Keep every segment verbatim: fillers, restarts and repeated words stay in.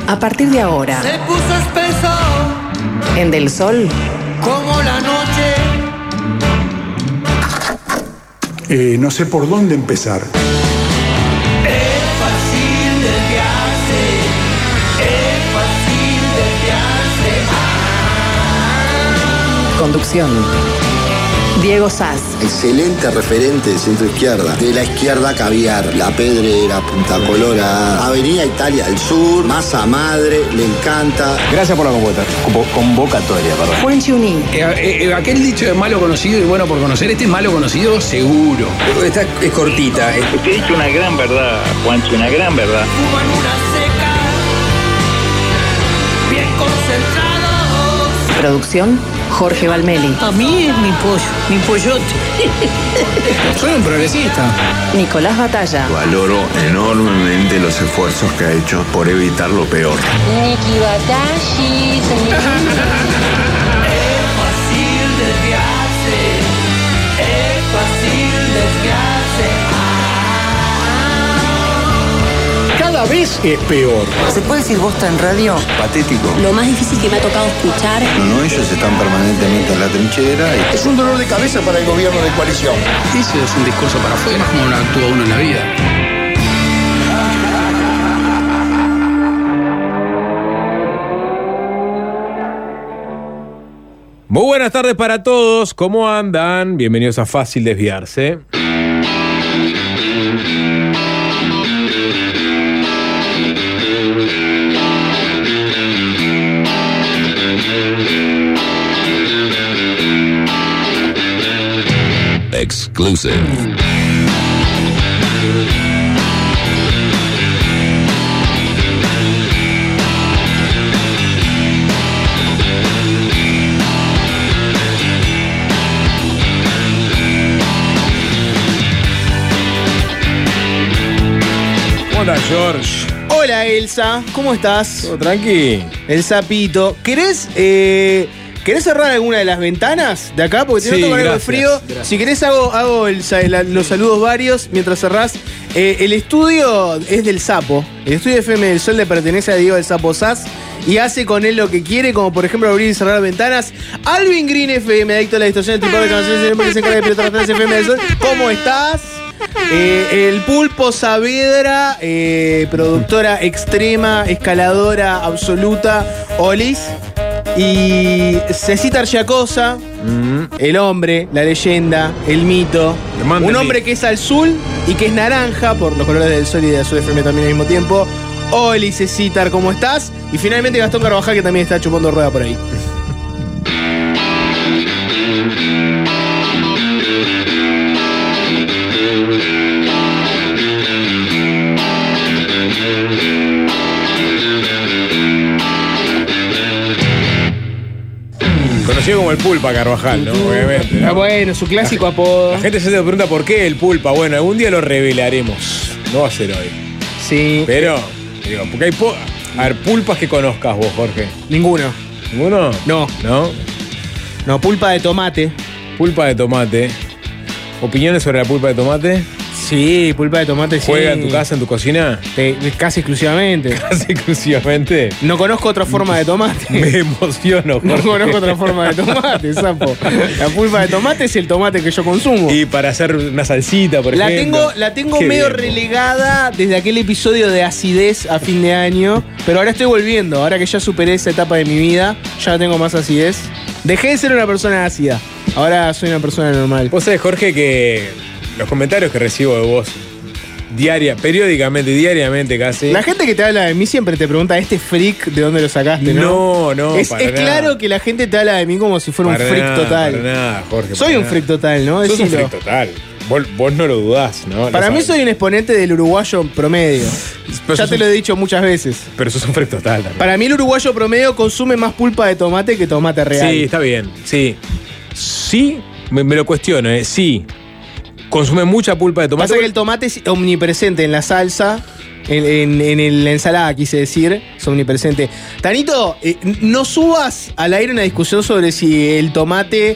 A partir de ahora, se puso espeso en Del Sol, como la noche. Eh, no sé por dónde empezar. Es fácil desviarse, es fácil desviarse. Ah. Conducción: Diego Sass. Excelente referente de centro izquierda. De la izquierda caviar, La Pedrera, Punta Colorada, Avenida Italia del Sur, Masa Madre, le encanta. Gracias por la convocatoria, convocatoria perdón. Juan Chuní. Eh, eh, aquel dicho de malo conocido y bueno por conocer, este es malo conocido seguro. Esta es cortita. Eh. Usted ha dicho una gran verdad, Juancho, una gran verdad. Fuman una seca, bien concentrados. Producción: Jorge Valmeli. A mí es mi pollo, mi pollote. Soy un progresista. Nicolás Batalla. Valoro enormemente los esfuerzos que ha hecho por evitar lo peor. Niki Batashi, señor. Es fácil desviarse, es fácil desviarse. Cada vez es peor. ¿Se puede decir bosta en radio? Patético. Lo más difícil que me ha tocado escuchar. No, no, ellos están permanentemente en la trinchera. Y... Es un dolor de cabeza para el gobierno de coalición. Ese es un discurso para afuera, como lo actúa uno en la vida. Muy buenas tardes para todos, ¿cómo andan? Bienvenidos a Fácil Desviarse. Exclusive. Hola, George. Hola, Elsa. ¿Cómo estás? ¿Todo tranqui? El sapito. ¿Querés, eh, ¿Querés cerrar alguna de las ventanas de acá? Porque te Sí, noto con algo de gracias, frío. gracias. Si querés hago, hago el, la, los saludos varios mientras cerrás. Eh, el estudio es del Sapo. El estudio de F M del Sol le pertenece a Diego del Sapo Sass y hace con él lo que quiere, como por ejemplo abrir y cerrar ventanas. Alvin Green F M, adicto a la distorsión, el tipo de canciones, el que se encarga de pilotar las F M del Sol. ¿Cómo estás? Eh, el Pulpo Saavedra, eh, productora extrema, escaladora absoluta, Olis. Y Cecita Archacosa, mm. el hombre, la leyenda, el mito. Un hombre que es azul y que es naranja, por los colores del Sol y de Azul F M también al mismo tiempo. Oli, Cecitar, ¿cómo estás? Y finalmente Gastón Carvajal, que también está chupando rueda por ahí. Conocido como el Pulpa Carvajal, ¿no? Obviamente, ¿no? Ah, bueno, su clásico la, apodo. La gente se pregunta por qué el Pulpa. Bueno, algún día lo revelaremos. No va a ser hoy. Sí. Pero, digo, porque hay... Po- a ver, pulpas que conozcas vos, Jorge. Ninguno. ¿Ninguno? No. ¿No? No, pulpa de tomate. Pulpa de tomate. ¿Opiniones sobre la pulpa de tomate? Sí, pulpa de tomate, sí. ¿Juega en tu casa, en tu cocina? Te, casi exclusivamente. ¿Casi exclusivamente? No conozco otra forma de tomate. Me emociono, Jorge. No conozco otra forma de tomate, sapo. La pulpa de tomate es el tomate que yo consumo. Y para hacer una salsita, por la ejemplo. Tengo, la tengo medio bien, relegada desde aquel episodio de acidez a fin de año. Pero ahora estoy volviendo. Ahora que ya superé esa etapa de mi vida, ya no tengo más acidez. Dejé de ser una persona ácida. Ahora soy una persona normal. Vos sabés, Jorge, que los comentarios que recibo de vos diaria, periódicamente, diariamente casi. La gente que te habla de mí siempre te pregunta, ¿este freak de dónde lo sacaste? No, no, no Es, para es nada. Claro que la gente te habla de mí como si fuera para un freak nada, total. Para nada, Jorge. Soy un nada. freak total, ¿no? Sos Decilo. un freak total. Vos, vos no lo dudás, ¿no? Para lo mí sabés. soy un exponente del uruguayo promedio. Pero ya te un... lo he dicho muchas veces. Pero sos un freak total también. Para mí el uruguayo promedio consume más pulpa de tomate que tomate real. Sí, está bien, sí. Sí, me, me lo cuestiono, ¿eh? Sí. Consume mucha pulpa de tomate. Pasa que el tomate es omnipresente en la salsa, en, en, en el, la ensalada, quise decir, es omnipresente. Tanito, eh, no subas al aire una discusión sobre si el tomate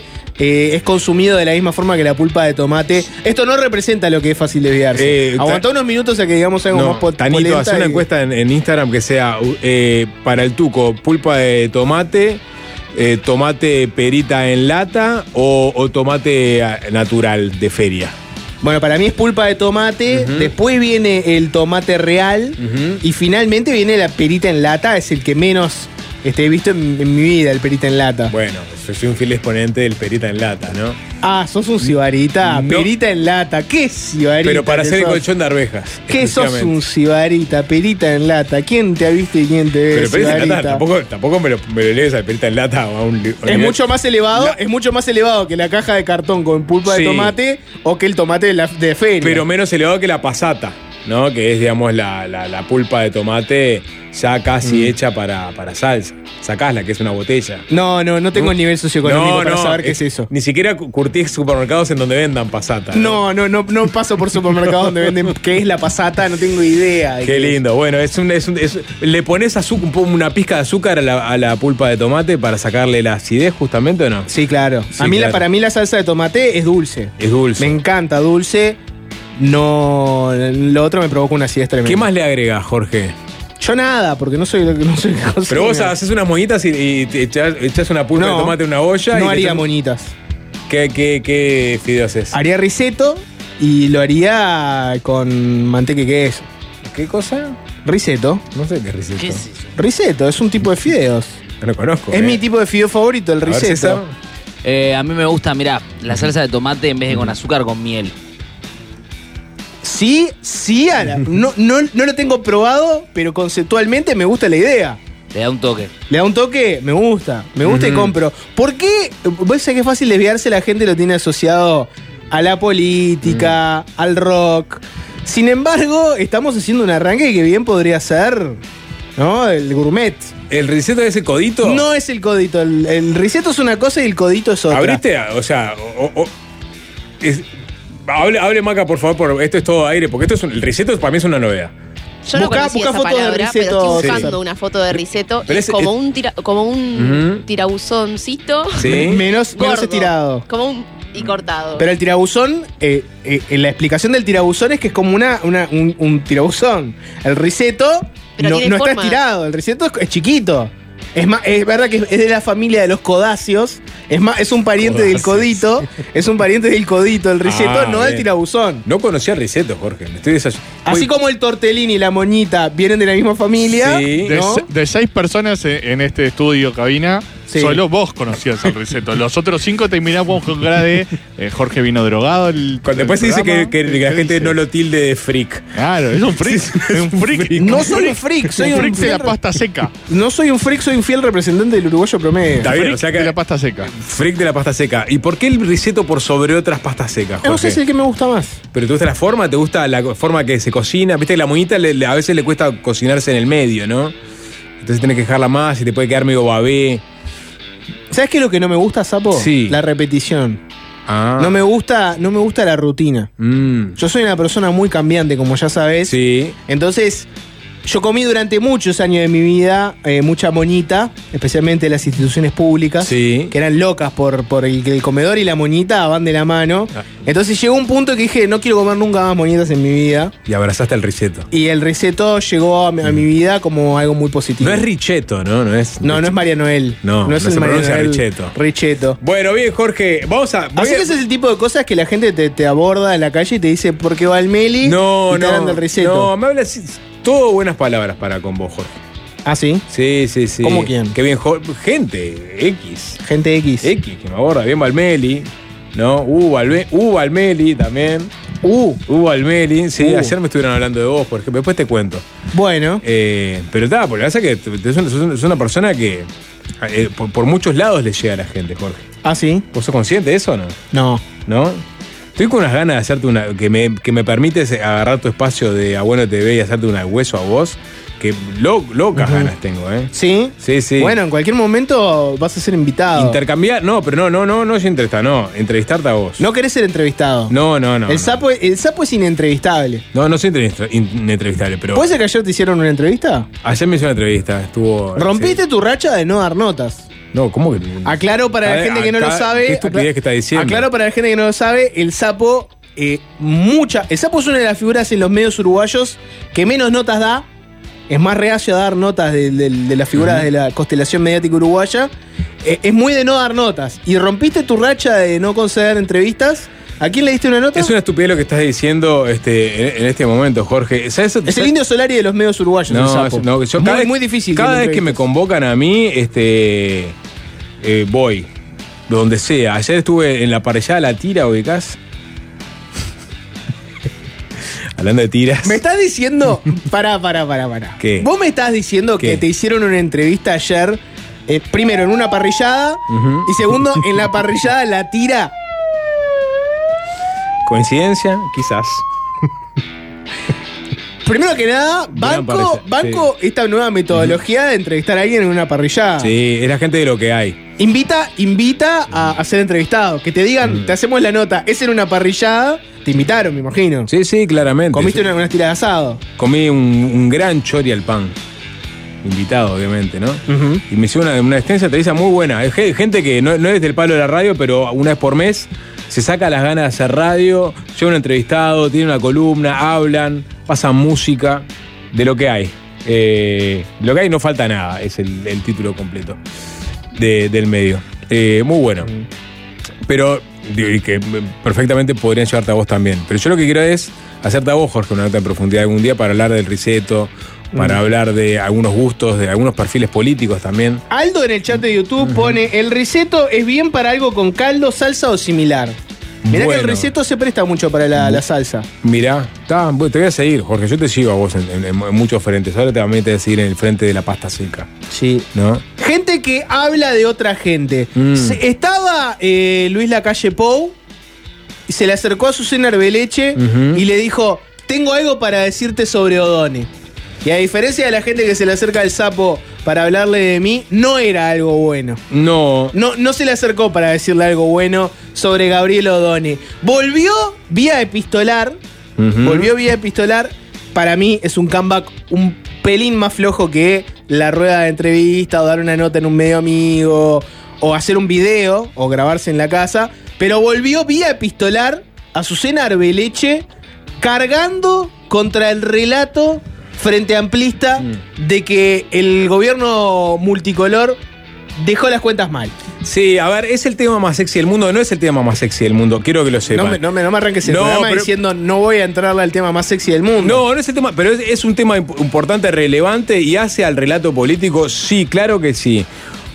eh, es consumido de la misma forma que la pulpa de tomate. Esto no representa lo que es fácil desviarse. Eh, Aguantá unos minutos a que digamos algo No, más po- Tanito, polenta hace una y- encuesta en, en Instagram que sea eh, para el tuco, pulpa de tomate, eh, tomate perita en lata o, o tomate ah, natural de feria. Bueno, para mí es pulpa de tomate, Ujú. después viene el tomate real Ujú. y finalmente viene la perita en lata, es el que menos este, he visto en, en mi vida, el perita en lata. Bueno, yo soy un fiel exponente del perita en lata, ¿no? Ah, sos un sibarita, No. perita en lata, ¿qué sibarita? Pero para que hacer el sos? colchón de arvejas. ¿Qué sos exclusivamente. un sibarita, perita en lata? ¿Quién te ha visto y quién te ve? Pero perita en lata, sibarita? tampoco, tampoco me, lo, me lo lees al perita en lata o a un. li- a un Es nivel- mucho más elevado, La- es mucho más elevado que la caja de cartón con pulpa Sí. de tomate o que el tomate de, la, de feria. Pero menos elevado que la pasata, ¿no? Que es, digamos, la, la, la pulpa de tomate ya casi Mm. hecha para, para salsa. Sacásla, que es una botella. No, no, no tengo el nivel socioeconómico para saber qué es eso. Ni siquiera cu- curtí supermercados en donde vendan pasata. No, no, no, no paso por supermercados donde venden qué es la pasata, no tengo idea. de Qué qué es. lindo. Bueno, es un, es un- es- le pones azúcar, un po- una pizca de azúcar a la, a la pulpa de tomate para sacarle la acidez, justamente, ¿o no? Sí, claro. Sí, a mí la- claro. para mí la salsa de tomate es dulce. Es dulce. Me encanta dulce. No, lo otro me provoca una acidez tremenda. ¿Qué más le agregas, Jorge? Yo nada, porque no soy lo que no soy. Pero vos haces unas moñitas y, y te echás, echás una pulpa No, de tomate en una olla. y No le haría echás- moñitas. ¿Qué, qué, qué fideos haces? Haría risotto y lo haría con manteca y queso. ¿Qué cosa? Risotto. No sé qué es risotto. ¿Qué es eso? Risotto es un tipo de fideos. No lo conozco. Es eh. mi tipo de fideo favorito, el A ver, risotto. César. Eh, a mí me gusta, mirá, la salsa de tomate en vez de con azúcar, con miel. Sí, sí, Ana. No, no, no lo tengo probado, pero conceptualmente me gusta la idea. Le da un toque. Le da un toque, me gusta, me gusta y Ujú. compro. ¿Por qué? Vos sabés que es fácil desviarse, la gente lo tiene asociado a la política, al rock. Sin embargo, estamos haciendo un arranque que bien podría ser, ¿no? El gourmet. ¿El risotto de ese codito? No es el codito, el, el risotto es una cosa y el codito es otra. ¿Abriste? O sea, o- o- o- es- hable, hable, Maca, por favor, por, esto es todo aire, porque esto es un- el risotto para mí es una novedad. Yo no Buscá- conocía buscá esa fotos de palabra, pero Risetto, estoy César. buscando una foto de Risetto. Pero Es es- como es- un tira, como un Ujú. tirabuzoncito. Sí. Menos, menos gordo, estirado. Como un y cortado. Pero el tirabuzón, eh, eh, la explicación del tirabuzón es que es como una, una- un, un tirabuzón. El riseto Pero no, tiene no está forma. estirado, el riseto es, es chiquito. Es más, es verdad que es de la familia de los codáceos. Es más, es un pariente del Codáceos. codito. Es un pariente del codito, el riseto, Ah, no del bien. tirabuzón. No conocía el risotto, Jorge. Me estoy desay- Así Uy, como el tortellini y la moñita vienen de la misma familia. Sí. De, ¿no? se- de seis personas en en este estudio cabina, Sí. solo vos conocías al Risetto. Los otros cinco te miramos con cara de eh, Jorge vino drogado. El, Cuando después se el dice que, programa. que la ¿Qué gente dice? no lo tilde de freak. Claro, es un freak. Es un freak. No soy un freak, soy un un freak de la fiel- pasta seca. No soy un freak, soy un fiel representante del uruguayo promedio. Está bien, Freak o sea que- de la pasta seca. Freak de la pasta seca. ¿Y por qué el risotto por sobre otras pastas secas, Jorge? No sé si es el que me gusta más. ¿Pero te gusta la forma? ¿Te gusta la co- forma que se cocina? Viste que la moñita le- le- a veces le cuesta cocinarse en el medio, ¿no? Entonces tenés que dejarla más y te puede quedar medio babé. ¿Sabes qué es lo que no me gusta, Sapo? Sí. La repetición. Ah. No me gusta, no me gusta la rutina. Mm. Yo soy una persona muy cambiante, como ya sabes. Sí. Entonces, yo comí durante muchos años de mi vida eh, mucha moñita, especialmente en las instituciones públicas, Sí. que eran locas por, por el que el comedor y la moñita van de la mano. Ah. Entonces llegó un punto que dije, no quiero comer nunca más moñitas en mi vida. Y abrazaste el risotto. Y el riseto llegó a mi, a mi vida como algo muy positivo. No es richeto, ¿no? No es, No, no es María Noel. No, no es se el María pronuncia Noel Richeto. Richeto. Bueno, bien, Jorge. Vamos a. voy Así a- que ese es el tipo de cosas que la gente te, te aborda en la calle y te dice, ¿por qué va el Meli? No, y te no. hablan del riseto. No, me hablas. Todo buenas palabras para con vos, Jorge. ¿Ah, sí? Sí, sí, sí. ¿Cómo quién? Qué bien, Jo- gente. X. Gente X. X, que me aborda. Bien Valmeli. ¿No? Uh, Valme- uh, Valmeli también. Uh, Uh, Valmeli. Sí, Uh. ayer me estuvieron hablando de vos, por ejemplo. Después te cuento. bueno. Eh, pero está, porque pasa que tú- tú sos una, sos una persona que eh, por, por muchos lados le llega a la gente, Jorge. ¿Ah, sí? ¿Vos sos consciente de eso o no? No. ¿No? Estoy con unas ganas de hacerte una. que me, que me permites agarrar tu espacio de Abuelo T V y hacerte una hueso a vos. Que lo- locas Ujú. ganas tengo, ¿eh? ¿Sí? Sí, sí. Bueno, en cualquier momento vas a ser invitado. Intercambiar. No, pero no, no, no, no es entrevistar, no. Entrevistarte a vos. no querés ser entrevistado. No, no, no. el, no. sapo, el sapo es inentrevistable. No, no soy entrevista- inentrevistable, pero. ¿Puede ser que ayer te hicieron una entrevista? Ayer me hizo una entrevista, estuvo. Rompiste sí. tu racha de no dar notas. No, ¿cómo que? Aclaro para la A ver, gente que no acá, lo sabe. ¿Qué estupidez acla- que está diciendo? Aclaro para la gente que no lo sabe, el sapo, eh, mucha. El sapo es una de las figuras en los medios uruguayos que menos notas da. Es más reacio a dar notas de, de- de las figuras Ujú. de la constelación mediática uruguaya. Eh, es muy de no dar notas. Y rompiste tu racha de no conceder entrevistas. ¿A quién le diste una nota? Es una estupidez lo que estás diciendo este, en, en este momento, Jorge. ¿Sabes? Es el indio Solari de los medios uruguayos, No, el sapo. es- no, yo muy, cada vez- muy difícil. Cada lo vez que me entrevistes. convocan a mí, este, eh, voy, donde sea. Ayer estuve en la parrillada La Tira, ubicás. Hablando de tiras. Me estás diciendo. Pará, pará, pará, pará. ¿Qué? Vos me estás diciendo ¿Qué? que te hicieron una entrevista ayer, eh, primero en una parrillada, Ujú. y segundo en la parrillada La Tira. ¿Coincidencia? Quizás. Primero que nada, Gran banco, parrilla, banco esta nueva metodología de entrevistar a alguien en una parrillada. Sí, es la gente de lo que hay. Invita, invita a, a ser entrevistado. Que te digan, te hacemos la nota, es en una parrillada. Te invitaron, me imagino. Sí, sí, claramente. Comiste Sí. una, unas tiras de asado. Comí un, un gran chori al pan. Invitado, obviamente, ¿no? Y me hicieron una, una extensa entrevista muy buena. Es ge- gente que no, no es del palo de la radio, pero una vez por mes se saca las ganas de hacer radio, lleva un entrevistado, tiene una columna, hablan, pasan música, de lo que hay. Eh, lo que hay no falta nada, es el, el título completo de- del medio. Eh, muy bueno. Pero digo, y que perfectamente podrían llevarte a vos también. Pero yo lo que quiero es hacerte a vos, Jorge, una nota en profundidad algún día para hablar del Riseto, para Mm. hablar de algunos gustos, de algunos perfiles políticos también. Aldo en el chat de YouTube pone: el riseto es bien para algo con caldo, salsa o similar. Mirá que el Bueno. riseto se presta mucho para la, la salsa. Mirá, está, bueno, te voy a seguir, Jorge. Yo te sigo a vos en, en- en muchos frentes. Ahora también te voy a seguir en el frente de la pasta seca. Sí. ¿No? Gente que habla de otra gente. Mm. Se- estaba eh, Luis Lacalle Pou y se le acercó a Susana Arbeleche Ujú. y le dijo: tengo algo para decirte sobre O'Donnell. Y a diferencia de la gente que se le acerca al sapo para hablarle de mí, no era algo bueno. No. No, no se le acercó para decirle algo bueno sobre Gabriel O'Donnell. Volvió vía epistolar. Ujú. Volvió vía epistolar. Para mí es un comeback un pelín más flojo que la rueda de entrevista o dar una nota en un medio amigo o hacer un video o grabarse en la casa. Pero volvió vía epistolar a Azucena Arbeleche cargando contra el relato frente amplista de que el gobierno multicolor dejó las cuentas mal. Sí, a ver, es el tema más sexy del mundo. No es el tema más sexy del mundo, quiero que lo sepan. No me, no, me, no me arranques el No, programa pero- diciendo no voy a entrarle al tema más sexy del mundo. No, no es el tema, pero es, es un tema imp- importante, relevante y hace al relato político. Sí, claro que sí.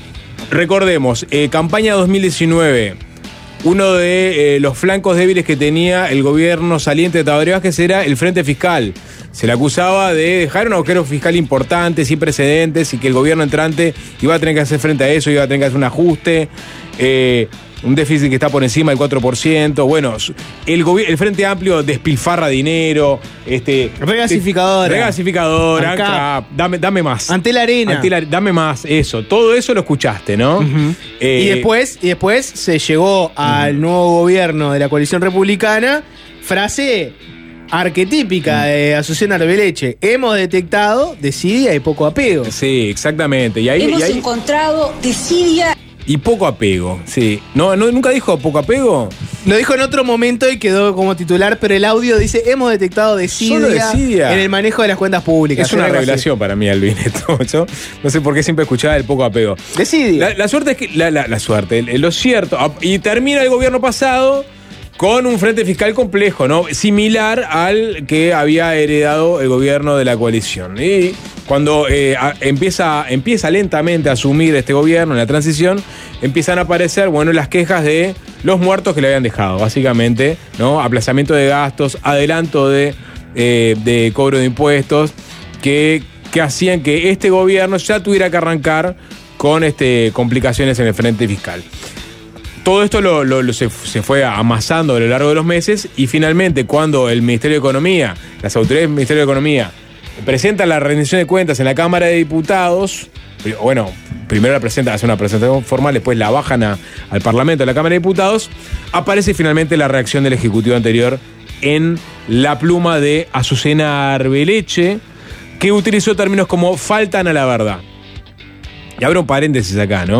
Recordemos, eh, campaña dos mil diecinueve. Uno de eh, los flancos débiles que tenía el gobierno saliente de Tabaré Vázquez era el Frente Fiscal. Se le acusaba de dejar un agujero fiscal importante, sin precedentes, y que el gobierno entrante iba a tener que hacer frente a eso, iba a tener que hacer un ajuste. Eh, un déficit que está por encima del cuatro por ciento. Bueno, el, gobi- el Frente Amplio despilfarra dinero. Este, Regasificadora. Regasificadora. ANCAP. ANCAP, dame, dame más. Ante la arena. Ante la- dame más, eso. Todo eso lo escuchaste, ¿no? Eh, y, después, y después se llegó al nuevo gobierno de la coalición republicana, frase arquetípica de Azucena Arbeleche: hemos detectado desidia y poco apego. Sí, exactamente. Y ahí, Hemos y ahí- encontrado desidia. y poco apego, sí. No, no, ¿nunca dijo poco apego? Lo dijo en otro momento y quedó como titular, pero el audio dice: hemos detectado desidia, Solo desidia. en el manejo de las cuentas públicas. Es una Algo así. revelación para mí, Albineto. Yo no sé por qué siempre escuchaba el poco apego. Desidia. La, la suerte es que. La, la- la suerte, el- lo cierto. ah, Y termina el gobierno pasado con un frente fiscal complejo, ¿no? Similar al que había heredado el gobierno de la coalición. Y cuando eh, a- empieza, empieza lentamente a asumir este gobierno en la transición, empiezan a aparecer, bueno, las quejas de los muertos que le habían dejado, básicamente, ¿no? Aplazamiento de gastos, adelanto de, eh, de cobro de impuestos, que, que hacían que este gobierno ya tuviera que arrancar con este, complicaciones en el frente fiscal. Todo esto lo, lo- lo se, se fue amasando a lo largo de los meses y finalmente cuando el Ministerio de Economía, las autoridades del Ministerio de Economía presentan la rendición de cuentas en la Cámara de Diputados, pri- bueno, primero la presentan, hacen una presentación formal, después la bajan a- al Parlamento, a la Cámara de Diputados, aparece finalmente la reacción del Ejecutivo anterior en la pluma de Azucena Arbeleche, que utilizó términos como faltan a la verdad. Y abro un paréntesis acá, ¿no?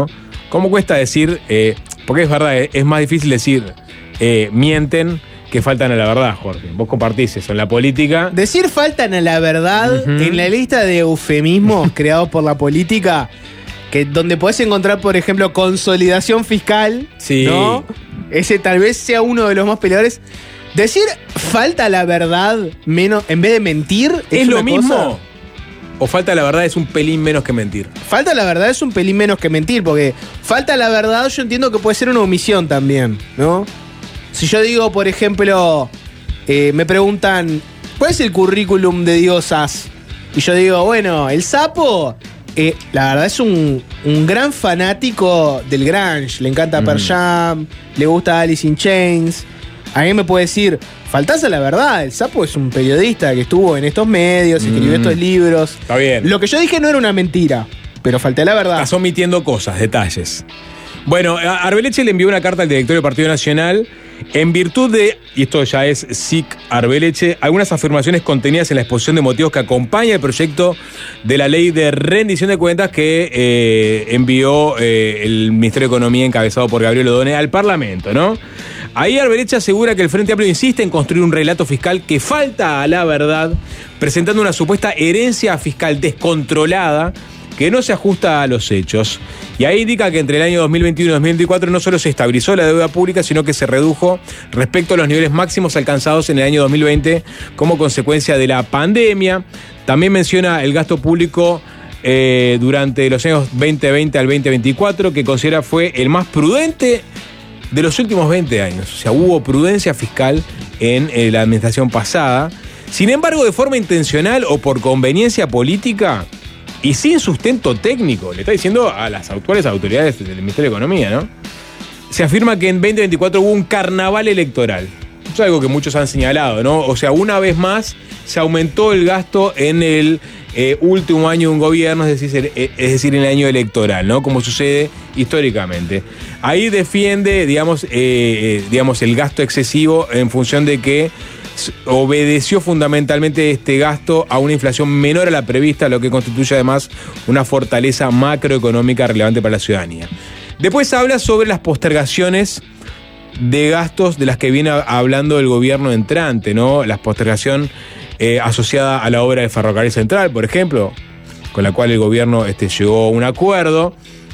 ¿Cómo cuesta decir, eh, porque es verdad, es más difícil decir eh, mienten que faltan a la verdad, Jorge? Vos compartís eso en la política. Decir faltan a la verdad uh-huh. en la lista de eufemismos creados por la política, que donde podés encontrar, por ejemplo, consolidación fiscal, sí. ¿no? Ese tal vez sea uno de los más peleadores. Decir falta la verdad menos, en vez de mentir, es, ¿Es lo una mismo? Cosa, ¿O falta la verdad es un pelín menos que mentir? Falta la verdad es un pelín menos que mentir, porque falta la verdad yo entiendo que puede ser una omisión también, ¿no? Si yo digo, por ejemplo, eh, me preguntan, ¿cuál es el currículum de Diego Sass? Y yo digo, bueno, el sapo, eh, la verdad es un, un gran fanático del grunge, le encanta mm. Pearl Jam, le gusta Alice in Chains. Alguien me puede decir, faltás a la verdad, el sapo es un periodista que estuvo en estos medios, escribió mm. estos libros. Está bien. Lo que yo dije no era una mentira, pero falté a la verdad. Estás omitiendo cosas, detalles. Bueno, Arbeleche le envió una carta al directorio del Partido Nacional en virtud de, y esto ya es S I C Arbeleche, algunas afirmaciones contenidas en la exposición de motivos que acompaña el proyecto de la ley de rendición de cuentas que eh, envió eh, el Ministerio de Economía encabezado por Gabriel Odone al Parlamento, ¿no? Ahí Arbeleche asegura que el Frente Amplio insiste en construir un relato fiscal que falta a la verdad, presentando una supuesta herencia fiscal descontrolada que no se ajusta a los hechos. Y ahí indica que entre el año dos mil veintiuno y dos mil veinticuatro no solo se estabilizó la deuda pública, sino que se redujo respecto a los niveles máximos alcanzados en el año dos mil veinte como consecuencia de la pandemia. También menciona el gasto público eh, durante los años veinte veinte al veinte veinticuatro, que considera fue el más prudente de los últimos veinte años. O sea, hubo prudencia fiscal en eh, la administración pasada. Sin embargo, de forma intencional o por conveniencia política y sin sustento técnico, le está diciendo a las actuales autoridades del Ministerio de Economía, ¿no? Se afirma que en veinte veinticuatro hubo un carnaval electoral. Es algo que muchos han señalado, ¿no? O sea, una vez más se aumentó el gasto en el eh, último año de un gobierno, es decir, es decir, en el año electoral, ¿no? Como sucede históricamente. Ahí defiende, digamos, eh, eh, digamos, el gasto excesivo en función de que obedeció fundamentalmente este gasto a una inflación menor a la prevista, lo que constituye además una fortaleza macroeconómica relevante para la ciudadanía. Después habla sobre las postergaciones de gastos de las que viene hablando el gobierno entrante, ¿no? La postergación eh, asociada a la obra del Ferrocarril Central, por ejemplo, con la cual el gobierno este, llegó a un acuerdo.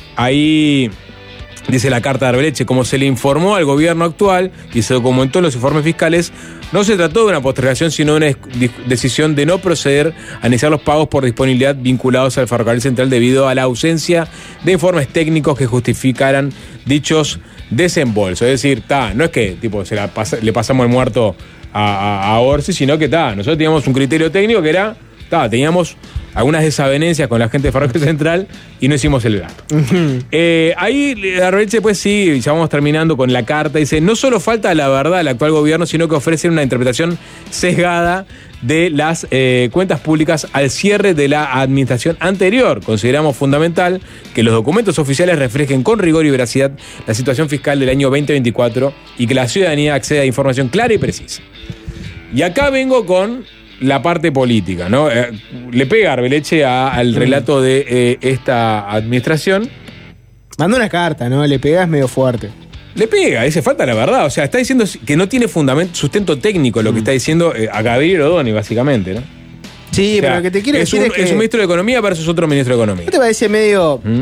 Ahí dice la carta de Arbeleche, como se le informó al gobierno actual y se documentó en los informes fiscales, no se trató de una postergación, sino de una decisión de no proceder a iniciar los pagos por disponibilidad vinculados al Ferrocarril Central debido a la ausencia de informes técnicos que justificaran dichos desembolsos. Es decir, ta, no es que tipo se la pasa, le pasamos el muerto a, a, a Orsi, sino que ta, nosotros teníamos un criterio técnico que era, ta, teníamos algunas desavenencias con la gente de Ferrocarril Central y no hicimos el gasto. Uh-huh. Eh, ahí Arbeleche, pues sí, ya vamos terminando con la carta, dice, no solo falta la verdad al actual gobierno, sino que ofrecen una interpretación sesgada de las eh, cuentas públicas al cierre de la administración anterior. Consideramos fundamental que los documentos oficiales reflejen con rigor y veracidad la situación fiscal del año veinte veinticuatro y que la ciudadanía acceda a información clara y precisa. Y acá vengo con la parte política, ¿no? Eh, le pega Arbeleche a, al relato de eh, esta administración. Manda una carta, ¿no? Le pega es medio fuerte. Le pega, dice, falta la verdad. O sea, está diciendo que no tiene fundamento, sustento técnico lo que está diciendo eh, a Gabriel Odone, básicamente, ¿no? Sí, o sea, pero lo que te quiero es decir un, es que... es un ministro de Economía versus otro ministro de Economía. ¿Qué te parece medio...? ¿Mm?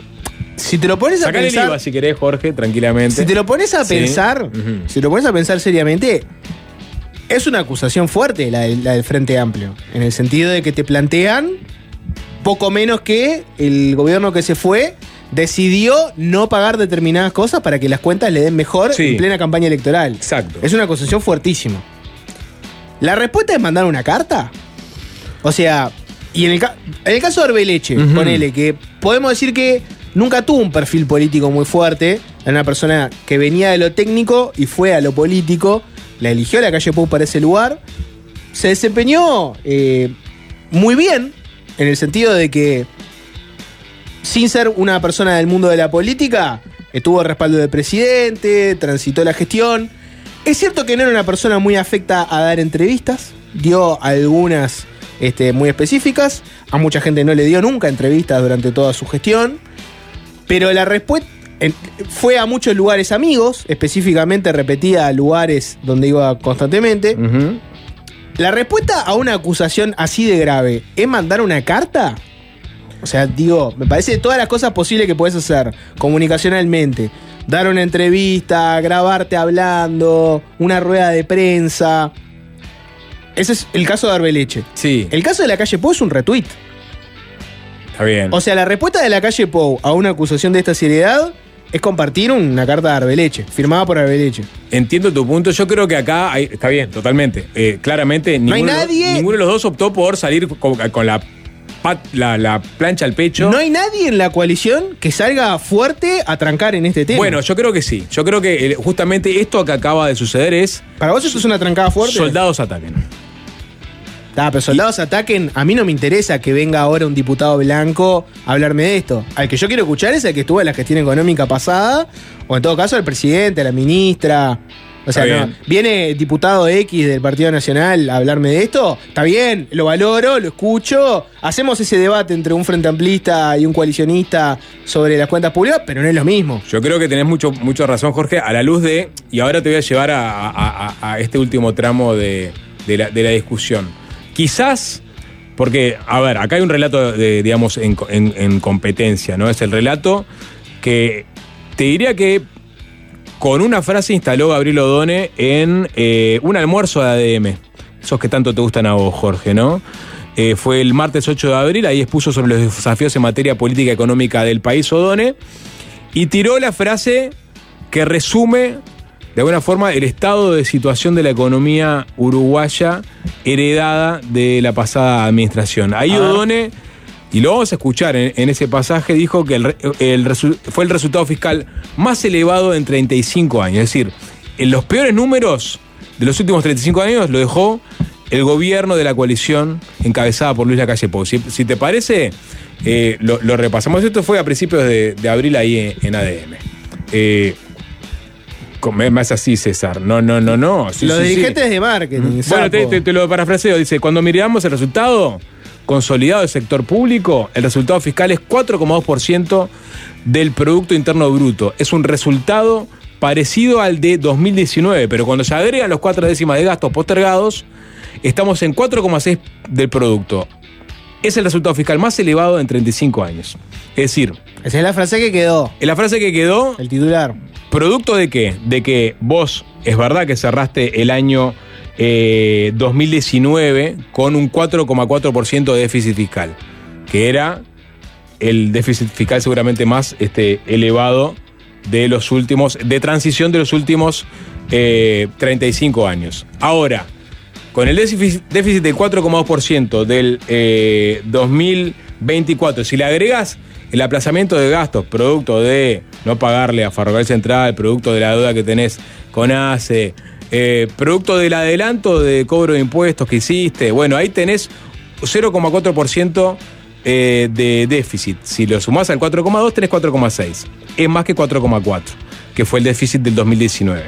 Si te lo pones a Sacale pensar... el I V A si querés, Jorge, tranquilamente. Si te lo pones a sí. pensar, uh-huh. si te lo pones a pensar seriamente... Es una acusación fuerte la, de, la del Frente Amplio, en el sentido de que te plantean poco menos que el gobierno que se fue decidió no pagar determinadas cosas para que las cuentas le den mejor sí. en plena campaña electoral. Exacto. Es una acusación fuertísima. ¿La respuesta es mandar una carta? O sea, y en el, ca- en el caso de Arbeleche, uh-huh. ponele que podemos decir que nunca tuvo un perfil político muy fuerte, era una persona que venía de lo técnico y fue a lo político. La eligió la calle Pou para ese lugar. Se desempeñó eh, muy bien, en el sentido de que, sin ser una persona del mundo de la política, tuvo el respaldo del presidente, transitó la gestión. Es cierto que no era una persona muy afecta a dar entrevistas, dio algunas este, muy específicas. A mucha gente no le dio nunca entrevistas durante toda su gestión. Pero la respuesta, en- fue a muchos lugares amigos, específicamente repetía lugares donde iba constantemente. Ujú. La respuesta a una acusación así de grave es mandar una carta. O sea, digo, me parece de todas las cosas posibles que puedes hacer comunicacionalmente. Dar una entrevista, grabarte hablando, una rueda de prensa. Ese es el caso de Arbeleche. Sí. El caso de la calle Pou es un retweet. Está bien. O sea, la respuesta de la calle Pou a una acusación de esta seriedad es compartir una carta de Arbeleche, firmada por Arbeleche. Entiendo tu punto. Yo creo que acá hay- está bien, totalmente. Eh, claramente, No hay ninguno, de los- nadie- ninguno de los dos optó por salir con, con la, pat- la, la plancha al pecho. No hay nadie en la coalición que salga fuerte a trancar en este tema. Bueno, yo creo que sí. Yo creo que eh, justamente esto que acaba de suceder es. ¿Para vos eso es una trancada fuerte? Soldados ataquen. Ah, pero soldados ataquen. A mí no me interesa que venga ahora un diputado blanco a hablarme de esto. Al que yo quiero escuchar es el que estuvo en la gestión económica pasada, o en todo caso el presidente, la ministra. O sea, Está no, bien. viene diputado X del Partido Nacional a hablarme de esto. Está bien, lo valoro, lo escucho. Hacemos ese debate entre un frente amplista y un coalicionista sobre las cuentas públicas, pero no es lo mismo. Yo creo que tenés mucho, mucho razón, Jorge, a la luz de. Y ahora te voy a llevar a, a- a- a este último tramo de, de la, de la discusión. Quizás, porque, a ver, acá hay un relato, de, digamos, en, en- en competencia, ¿no? Es el relato que te diría que con una frase instaló Gabriel Odone en eh, un almuerzo de A D M. Esos que tanto te gustan a vos, Jorge, ¿no? Eh, fue el martes ocho de abril, ahí expuso sobre los desafíos en materia política y económica del país Odone y tiró la frase que resume de alguna forma el estado de situación de la economía uruguaya heredada de la pasada administración. Ahí Odone, y lo vamos a escuchar en, en ese pasaje, dijo que el, re- el resu- fue el resultado fiscal más elevado en treinta y cinco años. Es decir, en los peores números de los últimos treinta y cinco años lo dejó el gobierno de la coalición encabezada por Luis Lacalle Pou. Si, si te parece, eh, lo, lo repasamos. Esto fue a principios de, de abril ahí en, en A D M. Eh, Come más así, César. No, no, no, no. Sí, Los sí, dirigentes sí. de marketing. Bueno, sapo. te, te- te lo parafraseo. Dice, cuando miramos el resultado consolidado del sector público, el resultado fiscal es cuatro coma dos por ciento del Producto Interno Bruto. Es un resultado parecido al de dos mil diecinueve, pero cuando se agregan los cuatro décimas de gastos postergados, estamos en cuatro coma seis del producto. Es el resultado fiscal más elevado en treinta y cinco años. Es decir, Esa es la frase que quedó. en la frase que quedó, El titular. ¿producto de qué? De que vos, es verdad que cerraste el año eh, dos mil diecinueve con un cuatro coma cuatro por ciento de déficit fiscal, que era el déficit fiscal seguramente más este, elevado de los últimos, de transición de los últimos eh, treinta y cinco años. Ahora, con el déficit, déficit del cuatro coma dos por ciento del eh, dos mil veinticuatro, si le agregas el aplazamiento de gastos, producto de no pagarle a Ferrocarril Central, producto de la deuda que tenés con ACE, eh, producto del adelanto de cobro de impuestos que hiciste, bueno, ahí tenés cero coma cuatro por ciento eh, de déficit. Si lo sumás al cuatro coma dos, tenés cuatro coma seis. Es más que cuatro coma cuatro, que fue el déficit del dos mil diecinueve.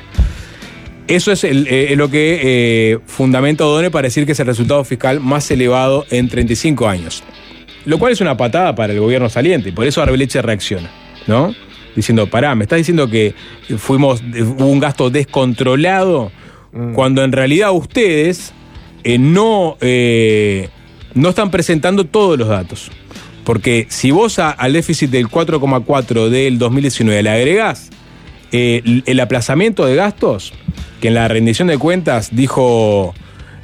Eso es el, eh, lo que eh, fundamenta Odone para decir que es el resultado fiscal más elevado en treinta y cinco años. Lo cual es una patada para el gobierno saliente, y por eso Arbeleche reacciona, ¿no? Diciendo, pará, me estás diciendo que fuimos, hubo un gasto descontrolado, mm. cuando en realidad ustedes eh, no, eh, no están presentando todos los datos. Porque si vos a, al déficit del cuatro coma cuatro del dos mil diecinueve le agregás eh, el aplazamiento de gastos, que en la rendición de cuentas dijo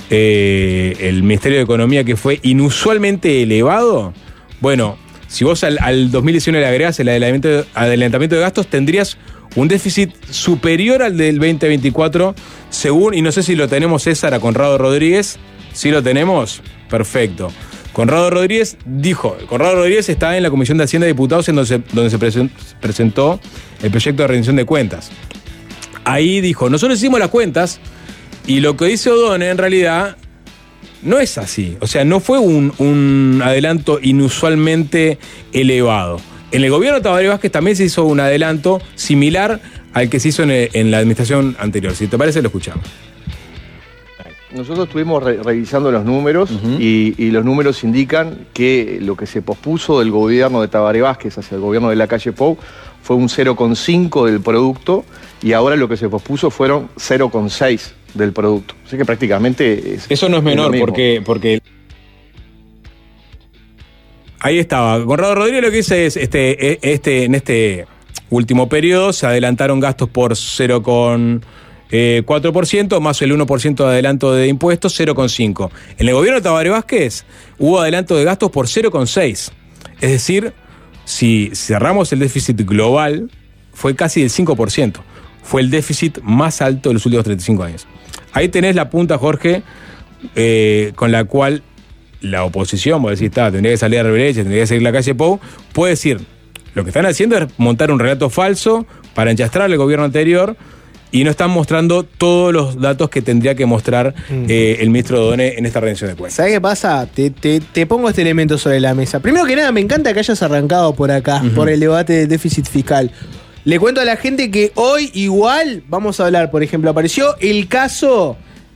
eh, el Ministerio de Economía que fue inusualmente elevado, bueno, si vos al, al dos mil diecinueve le agregás el adelantamiento, adelantamiento de gastos, tendrías un déficit superior al del veinte veinticuatro, según, y no sé si lo tenemos, César, a Conrado Rodríguez. ¿Sí lo tenemos? Perfecto. Conrado Rodríguez dijo, Conrado Rodríguez está en la Comisión de Hacienda de Diputados, en donde se, donde se presen, presentó el proyecto de rendición de cuentas. Ahí dijo, nosotros hicimos las cuentas y lo que dice Odone en realidad no es así. O sea, no fue un, un adelanto inusualmente elevado. En el gobierno de Tabaré Vázquez también se hizo un adelanto similar al que se hizo en, el, en la administración anterior. Si te parece, lo escuchamos. nosotros estuvimos re revisando los números uh-huh. y, y los números indican que lo que se pospuso del gobierno de Tabaré Vázquez hacia el gobierno de Lacalle Pou fue un cero coma cinco del producto y ahora lo que se pospuso fueron cero coma seis del producto. Así que prácticamente... Es, Eso no es menor es porque, porque... Ahí estaba. Conrado Rodríguez lo que dice es, este, este, en este último periodo se adelantaron gastos por cero coma cuatro por ciento, más el uno por ciento de adelanto de impuestos, cero coma cinco. En el gobierno de Tabaré Vázquez hubo adelanto de gastos por cero coma seis. Es decir, si cerramos el déficit global, fue casi del cinco por ciento. Fue el déficit más alto de los últimos treinta y cinco años. Ahí tenés la punta, Jorge, eh, con la cual la oposición, vos decís, está, tendría que salir a Rebeleche, tendría que seguir Lacalle Pou, puede decir, lo que están haciendo es montar un relato falso para enchastrar al gobierno anterior y no están mostrando todos los datos que tendría que mostrar mm. eh, el ministro Dodone en esta rendición de cuentas. ¿Sabés qué pasa? Te, te, te pongo este elemento sobre la mesa. Primero que nada, me encanta que hayas arrancado por acá, uh-huh. por el debate del déficit fiscal. Le cuento a la gente que hoy igual vamos a hablar, por ejemplo, apareció el caso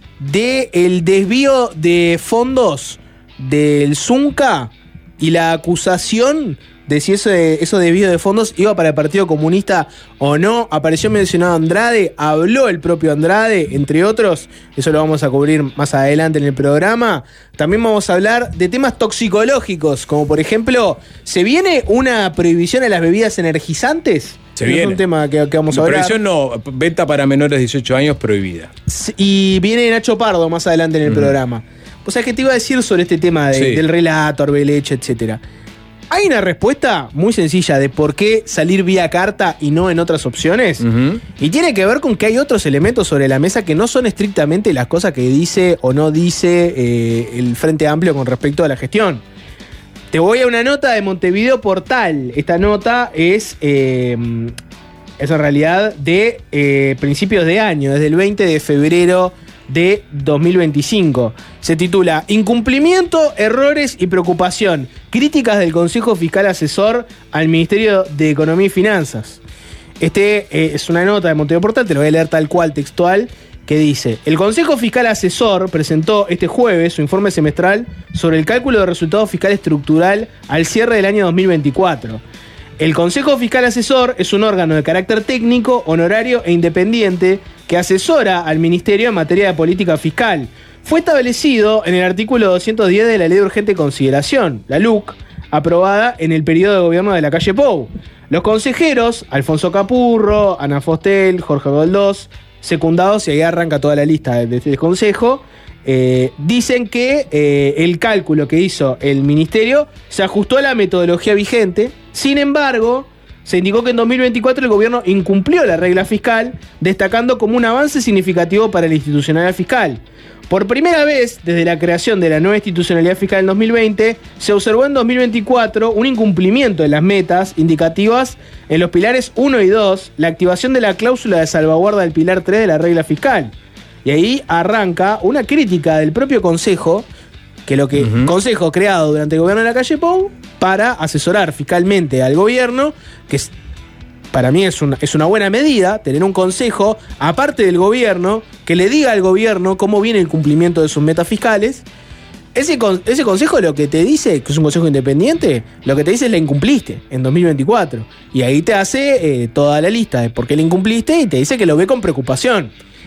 del desvío de fondos del Zunca y la acusación de si eso de, esos desvíos de fondos iba para el Partido Comunista o no. Apareció mencionado Andrade, habló el propio Andrade, entre otros. Eso lo vamos a cubrir más adelante en el programa. También vamos a hablar de temas toxicológicos, como por ejemplo, ¿se viene una prohibición a las bebidas energizantes? Se viene. Es un tema que, que vamos a hablar. Prohibición no, venta para menores de dieciocho años prohibida. Y viene Nacho Pardo más adelante en el mm. programa. O sea, ¿qué te iba a decir sobre este tema de, sí. del relato, Arbeleche, etcétera? Hay una respuesta muy sencilla de por qué salir vía carta y no en otras opciones. Uh-huh. Y tiene que ver con que hay otros elementos sobre la mesa que no son estrictamente las cosas que dice o no dice eh, el Frente Amplio con respecto a la gestión. Te voy a una nota de Montevideo Portal. Esta nota es, eh, es en realidad de eh, principios de año, desde el veinte de febrero de dos mil veinticinco. Se titula Incumplimiento, errores y preocupación. Críticas del Consejo Fiscal Asesor al Ministerio de Economía y Finanzas. Este eh, es una nota de Montevideo Portal, te lo voy a leer tal cual, textual, que dice: el Consejo Fiscal Asesor presentó este jueves su informe semestral sobre el cálculo de resultado fiscal estructural al cierre del año dos mil veinticuatro. El Consejo Fiscal Asesor es un órgano de carácter técnico, honorario e independiente que asesora al Ministerio en materia de política fiscal. Fue establecido en el artículo doscientos diez de la Ley de Urgente Consideración, la L U C, aprobada en el periodo de gobierno de Lacalle Pou. Los consejeros, Alfonso Capurro, Ana Fostel, Jorge Goldós, secundados, y ahí arranca toda la lista de este consejo, eh, dicen que eh, el cálculo que hizo el ministerio se ajustó a la metodología vigente. Sin embargo, se indicó que en dos mil veinticuatro el gobierno incumplió la regla fiscal, destacando como un avance significativo para la institucionalidad fiscal. Por primera vez, desde la creación de la nueva institucionalidad fiscal en dos mil veinte, se observó en dos mil veinticuatro un incumplimiento de las metas indicativas en los pilares uno y dos, la activación de la cláusula de salvaguarda del pilar tres de la regla fiscal. Y ahí arranca una crítica del propio Consejo, que lo que uh-huh. Consejo creado durante el gobierno de Lacalle Pou para asesorar fiscalmente al gobierno, que es, para mí es una, es una buena medida tener un consejo, aparte del gobierno, que le diga al gobierno cómo viene el cumplimiento de sus metas fiscales. Ese, ese consejo lo que te dice, que es un consejo independiente, lo que te dice es la incumpliste en dos mil veinticuatro. Y ahí te hace eh, toda la lista de por qué la incumpliste y te dice que lo ve con preocupación.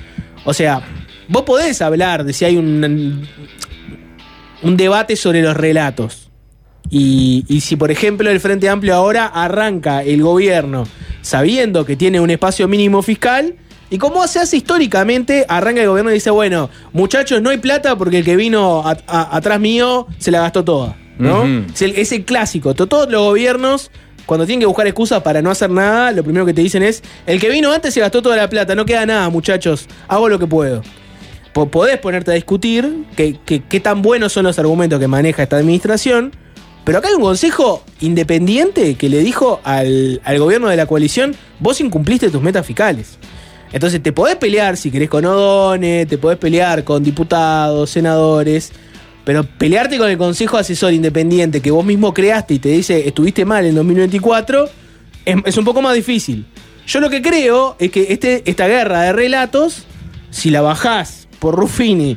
O sea, vos podés hablar de si hay un, un debate sobre los relatos. Y, y si, por ejemplo, el Frente Amplio ahora arranca el gobierno sabiendo que tiene un espacio mínimo fiscal, y como se hace históricamente, arranca el gobierno y dice, bueno, muchachos, no hay plata porque el que vino a, a, atrás mío se la gastó toda, ¿no? Uh-huh. Es, el, es el clásico. Todos los gobiernos, cuando tienen que buscar excusas para no hacer nada, lo primero que te dicen es, el que vino antes se gastó toda la plata, no queda nada, muchachos, hago lo que puedo. Podés ponerte a discutir qué tan buenos son los argumentos que maneja esta administración, pero acá hay un consejo independiente que le dijo al, al gobierno de la coalición, vos incumpliste tus metas fiscales. Entonces te podés pelear si querés con Odone, te podés pelear con diputados, senadores, pero pelearte con el consejo asesor independiente que vos mismo creaste y te dice estuviste mal en dos mil veinticuatro, es, es un poco más difícil. Yo lo que creo es que este, esta guerra de relatos, si la bajás por Ruffini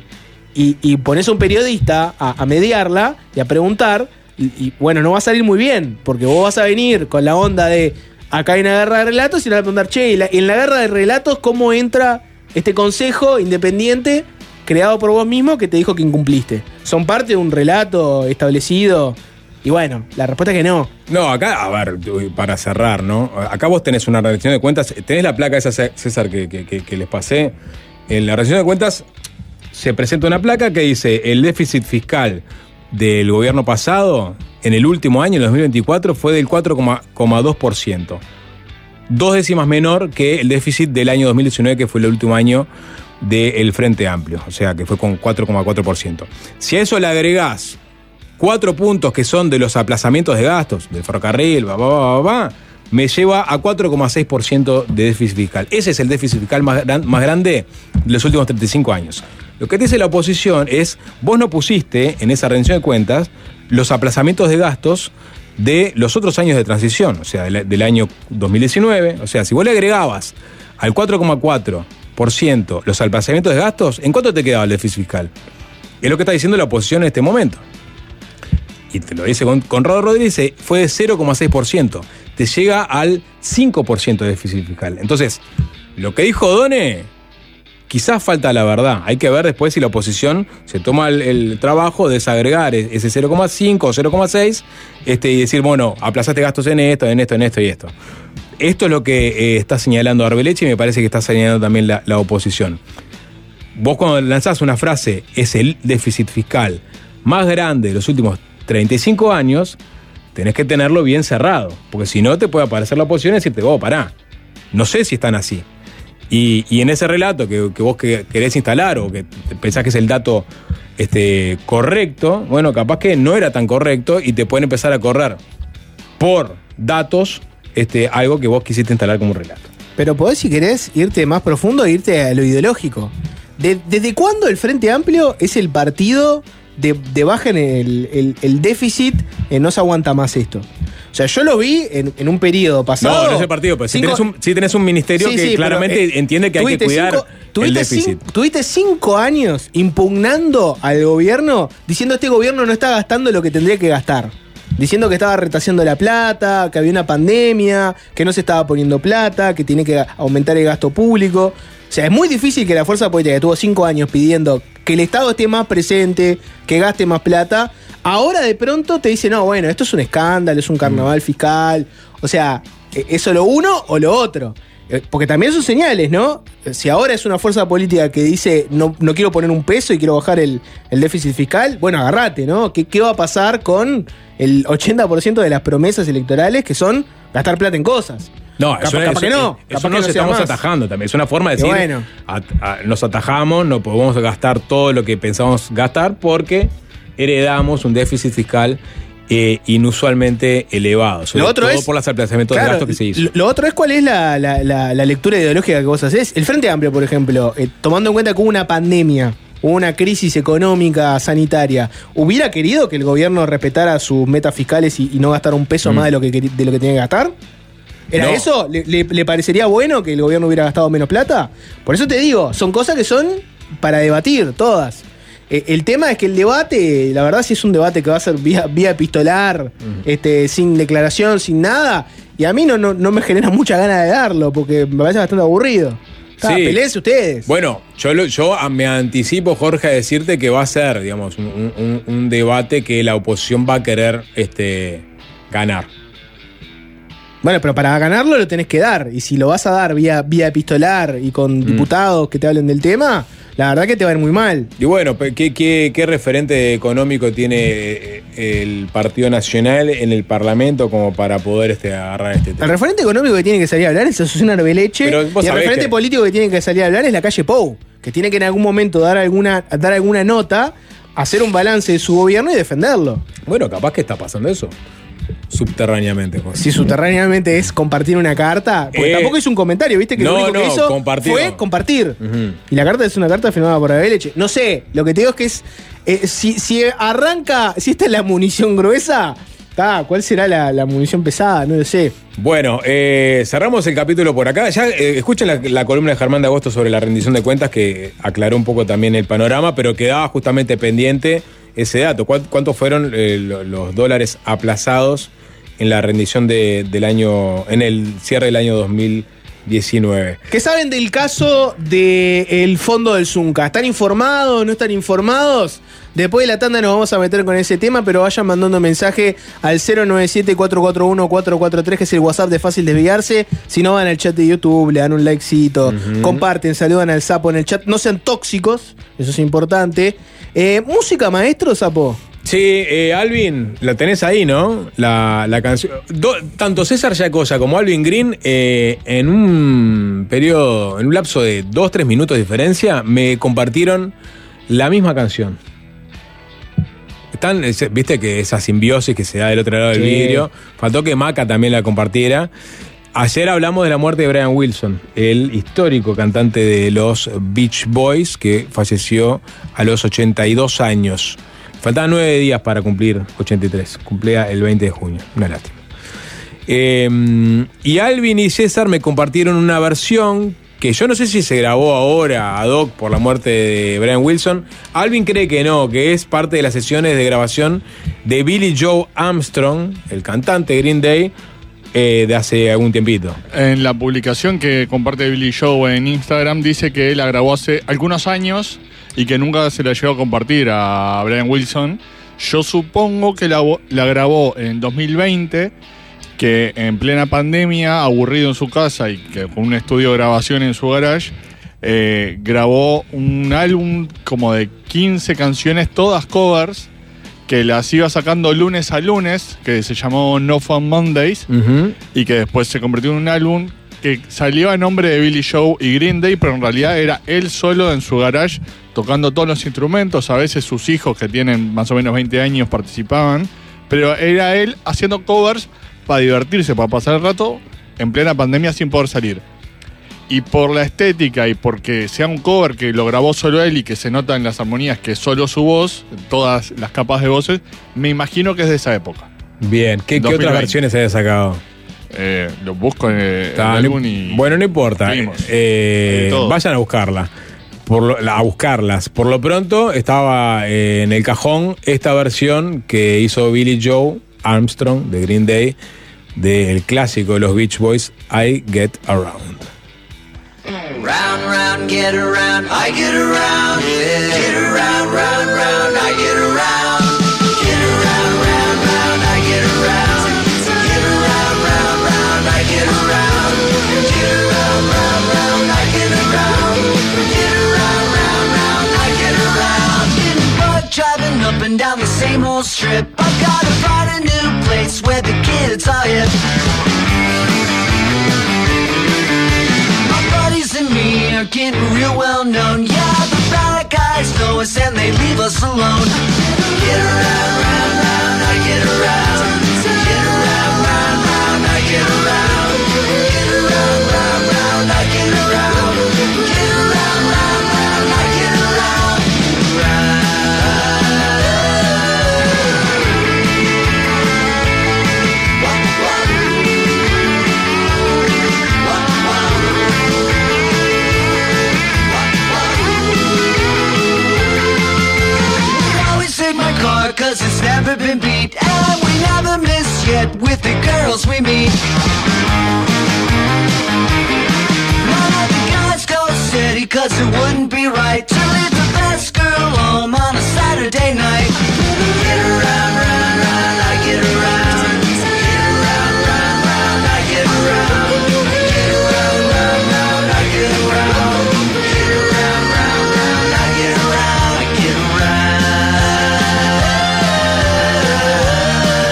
y, y pones a un periodista a, a mediarla y a preguntar, y, y bueno, no va a salir muy bien, porque vos vas a venir con la onda de acá hay una guerra de relatos y le vas a preguntar, che, y la, en la guerra de relatos, ¿cómo entra este consejo independiente creado por vos mismo que te dijo que incumpliste? ¿Son parte de un relato establecido? Y bueno, la respuesta es que no. No, acá, a ver, para cerrar, ¿no? Acá vos tenés una rendición de cuentas, tenés la placa esa, César, que, que, que, que les pasé. En la rendición de cuentas se presenta una placa que dice el déficit fiscal del gobierno pasado en el último año, en el dos mil veinticuatro, fue del cuatro coma dos por ciento. Dos décimas menor que el déficit del año dos mil diecinueve, que fue el último año del Frente Amplio, o sea, que fue con cuatro coma cuatro por ciento. Si a eso le agregás cuatro puntos que son de los aplazamientos de gastos, del ferrocarril, va, va, va, va, va, me lleva a cuatro coma seis por ciento de déficit fiscal. Ese es el déficit fiscal más, gran, más grande de los últimos treinta y cinco años. Lo que te dice la oposición es, vos no pusiste en esa rendición de cuentas los aplazamientos de gastos de los otros años de transición, o sea, del, del año dos mil diecinueve. O sea, si vos le agregabas al cuatro coma cuatro por ciento los aplazamientos de gastos, ¿en cuánto te quedaba el déficit fiscal? Es lo que está diciendo la oposición en este momento. Y te lo dice con Conrado Rodríguez, fue de cero coma seis por ciento. Te llega al cinco por ciento de déficit fiscal. Entonces, lo que dijo Done, quizás falta la verdad. Hay que ver después si la oposición se toma el, el trabajo de desagregar ese cero coma cinco o cero coma seis este, y decir, bueno, aplazaste gastos en esto, en esto, en esto y esto. Esto es lo que eh, está señalando Arbeleche y me parece que está señalando también la, la oposición. Vos cuando lanzás una frase, es el déficit fiscal más grande de los últimos treinta y cinco años, tenés que tenerlo bien cerrado, porque si no te puede aparecer la oposición y decirte, vos, pará, no sé si están así. Y, y en ese relato que, que vos que, querés instalar o que pensás que es el dato este, correcto, bueno, capaz que no era tan correcto y te pueden empezar a correr por datos este, algo que vos quisiste instalar como un relato. Pero podés, si querés, irte más profundo e irte a lo ideológico. De, ¿Desde cuándo el Frente Amplio es el partido de, de bajen el, el, el déficit, eh, no se aguanta más esto? O sea, yo lo vi en, en un periodo pasado. No, no es el partido, pero si tenés, un, si tenés un ministerio sí, que sí, claramente pero, eh, entiende que hay que cuidar cinco, el déficit. Cinco, tuviste cinco años impugnando al gobierno, diciendo este gobierno no está gastando lo que tendría que gastar. Diciendo que estaba retaseando la plata, que había una pandemia, que no se estaba poniendo plata, que tiene que aumentar el gasto público. O sea, es muy difícil que la fuerza política que tuvo cinco años pidiendo que el Estado esté más presente, que gaste más plata, ahora de pronto te dice, no, bueno, esto es un escándalo, es un carnaval fiscal. O sea, ¿eso lo uno o lo otro? Porque también son señales, ¿no? Si ahora es una fuerza política que dice, no, no quiero poner un peso y quiero bajar el, el déficit fiscal, bueno, agarrate, ¿no? ¿Qué, qué va a pasar con el ochenta por ciento de las promesas electorales que son gastar plata en cosas? No, capaz, eso, capaz eso, que no. Eso capaz no que nos no estamos más. atajando también. Es una forma de decir, bueno. a, a, nos atajamos, no podemos gastar todo lo que pensamos gastar porque heredamos un déficit fiscal eh, inusualmente elevado. Sobre lo otro todo es, por los aplazamientos claro, de gastos que se hizo. Lo, lo otro es cuál es la, la, la, la lectura ideológica que vos hacés. El Frente Amplio, por ejemplo, eh, tomando en cuenta que hubo una pandemia, hubo una crisis económica, sanitaria, ¿hubiera querido que el gobierno respetara sus metas fiscales y, y no gastara un peso mm. más de lo que, de lo que tenía que gastar? ¿Era no. eso? ¿Le, le, ¿Le parecería bueno que el gobierno hubiera gastado menos plata? Por eso te digo, son cosas que son para debatir, todas. Eh, el tema es que el debate, la verdad, sí es un debate que va a ser vía, vía epistolar, uh-huh. este, sin declaración, sin nada, y a mí no, no, no me genera mucha ganas de darlo, porque me parece bastante aburrido. Sí. Peleense ustedes. Bueno, yo, lo, yo me anticipo, Jorge, a decirte que va a ser, digamos, un, un, un debate que la oposición va a querer este, ganar. Bueno, pero para ganarlo lo tenés que dar. Y si lo vas a dar vía, vía epistolar y con mm. diputados que te hablen del tema, la verdad que te va a ir muy mal. Y bueno, ¿qué, qué, qué referente económico tiene el Partido Nacional en el Parlamento como para poder este, agarrar este tema? El referente económico que tiene que salir a hablar es Asunción Arbeleche. Y el referente que... político que tiene que salir a hablar es la calle Pou, que tiene que en algún momento dar alguna, dar alguna nota, hacer un balance de su gobierno y defenderlo. Bueno, capaz que está pasando eso. Subterráneamente, Jorge. Si subterráneamente es compartir una carta, porque eh, tampoco es un comentario, ¿viste? Que no, lo único no, que hizo compartió. fue compartir. Uh-huh. Y la carta es una carta firmada por Arbeleche. No sé, lo que te digo es que es. Eh, si, si arranca, si esta es la munición gruesa, Ta, ¿cuál será la, la munición pesada? No lo sé. Bueno, eh, cerramos el capítulo por acá. Ya eh, escuchen la, la columna de Germán de Agosto sobre la rendición de cuentas, que aclaró un poco también el panorama, pero quedaba justamente pendiente ese dato. ¿Cuántos fueron eh, los dólares aplazados en la rendición de, del año, en el cierre del año dos mil diecinueve? ¿Qué saben del caso del fondo del Zunca? ¿Están informados? ¿No están informados? Después de la tanda nos vamos a meter con ese tema, pero vayan mandando mensaje al cero nueve siete, cuatro cuatro uno, cuatro cuatro tres, que es el WhatsApp de Fácil Desviarse. Si no, van al chat de YouTube, le dan un likecito, uh-huh. comparten, saludan al Sapo en el chat. No sean tóxicos, eso es importante. Eh, ¿Música, maestro, Sapo? Sí, eh, Alvin, la tenés ahí, ¿no? La, la canción. Do, tanto César Yacosa como Alvin Green, eh, en un periodo, en un lapso de dos, tres minutos de diferencia, me compartieron la misma canción. Están, viste que esa simbiosis que se da del otro lado del sí. vidrio. Faltó que Maca también la compartiera. Ayer hablamos de la muerte de Brian Wilson, el histórico cantante de los Beach Boys, que falleció a los ochenta y dos años. Faltaban nueve días para cumplir ochenta y tres. Cumplía el veinte de junio. Una lástima. Eh, y Alvin y César me compartieron una versión que yo no sé si se grabó ahora ad hoc por la muerte de Brian Wilson. Alvin cree que no, que es parte de las sesiones de grabación de Billy Joe Armstrong, el cantante de Green Day, eh, de hace algún tiempito. En la publicación que comparte Billy Joe en Instagram dice que la grabó hace algunos años y que nunca se la llegó a compartir a Brian Wilson. Yo supongo que la, la grabó en dos mil veinte, que en plena pandemia, aburrido en su casa y que con un estudio de grabación en su garage, eh, grabó un álbum como de quince canciones, todas covers, que las iba sacando lunes a lunes, que se llamó No Fun Mondays, uh-huh. y que después se convirtió en un álbum que salió a nombre de Billy Joe y Green Day, pero en realidad era él solo en su garage tocando todos los instrumentos. A veces sus hijos, que tienen más o menos veinte años, participaban, pero era él haciendo covers para divertirse, para pasar el rato en plena pandemia sin poder salir. Y por la estética y porque sea un cover que lo grabó solo él y que se nota en las armonías que es solo su voz, todas las capas de voces, me imagino que es de esa época. Bien, ¿qué, ¿qué otras versiones se haya sacado? Eh, lo busco en el, Está, el álbum y... Bueno, no importa. Eh, vayan a buscarla. Por lo, a buscarlas. Por lo pronto estaba eh, en el cajón esta versión que hizo Billy Joe Armstrong de Green Day, del clásico de los Beach Boys, I Get Around. Round, round, get around, I get around, yeah. Get around, round, round, I get around. Get around, round, round, I get around. Get around, round, round, I get around. Get around, round, round, I get around. Get around, round, round, I get around. Getting butt driving up and down the same old strip. I've got to find a new place where the kids are hip. And me are getting real well known. Yeah, the bad guys know us and they leave us alone. Get around, round, round, I get around. Get around, round, round, I get around. Get around, round, round, I get around. Get around, round, round, I get around. What, what? What, what? My car, cause it's never been beat, and we never miss yet with the girls we meet. None of the guys go steady, cause it wouldn't be right to leave the best girl home on a Saturday night. Get around, round, round, I get around. Get around, round, round, I get around. Get around, round, round, I get around. Get around, round, round, I get around. I get around.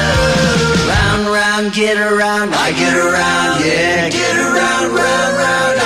Get around, I get around, yeah. Get around, round, round,